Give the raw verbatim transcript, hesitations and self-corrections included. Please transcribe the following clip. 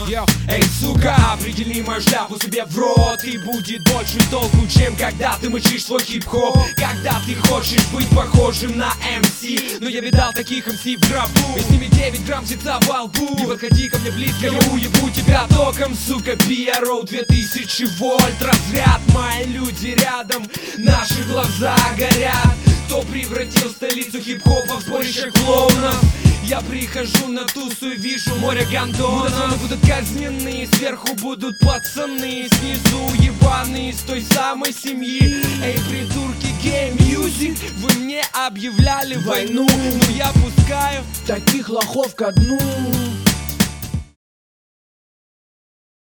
Йо, эй, сука, определи мою шляпу себе в рот, и будет больше толку, чем когда ты мычишь свой хип-хоп. Когда ты хочешь быть похожим на эм си, но я видал таких эм си в гробу, и с ними девять грамм сица во лбу. Не подходи ко мне близко, я уебу тебя током, сука. пи ар о две тысячи вольт, разряд, мои люди рядом, наши глаза горят. Кто превратил столицу хип-хопа в сборище клоунов? Я прихожу на тусу и вижу море гандонов. Мудазоны будут казнены, сверху будут пацаны, снизу ебаные из той самой семьи. Эй, придурки, гей-мьюзик, вы мне объявляли войну, но я пускаю таких лохов ко дну.